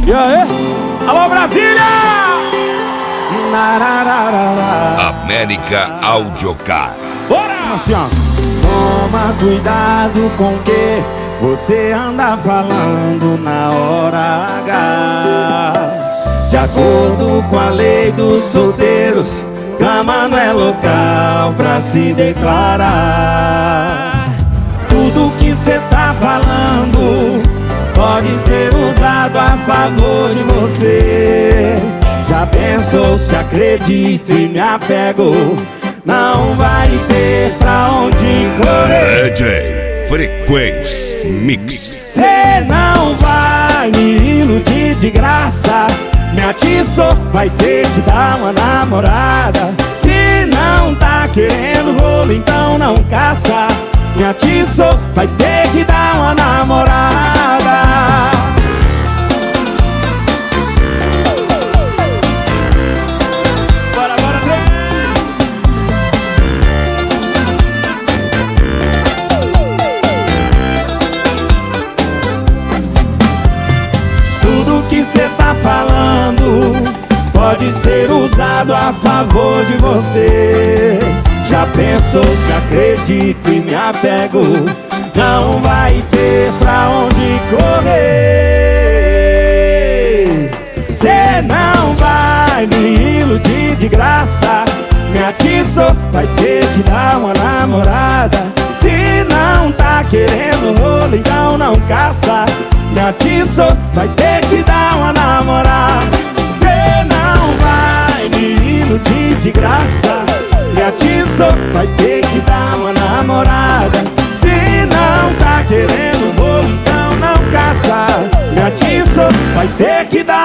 E aí? Alô, Brasília! América Audiocar. Bora! Assim, ó. Toma cuidado com o que você anda falando na hora H. De acordo com a lei dos solteiros, cama não é local pra se declarar. Tudo que cê tá falando pode ser usado a favor de você. Já pensou se acredito e me apego? Não vai ter pra onde correr. DJ Frequência Mix. Cê não vai me iludir de graça. Me atiçou, vai ter que dar uma namorada. Se não tá querendo rolo, então não caça. Me atiçou, vai ter que dar uma namorada. Bora, bora, tudo que cê tá falando pode ser usado a favor de você. Já pensou se acredito e me apego? Não vai ter pra onde correr. Cê não vai me iludir de graça. Me atiçou, vai ter que dar uma namorada. Se não tá querendo rolo, então não caça. Me atiçou, vai ter que dar uma namorada. Cê não vai me iludir de graça. Me atiçou, vai ter que dar uma namorada. Se não tá querendo rolo, então não caça. Me atiçou, vai ter que dar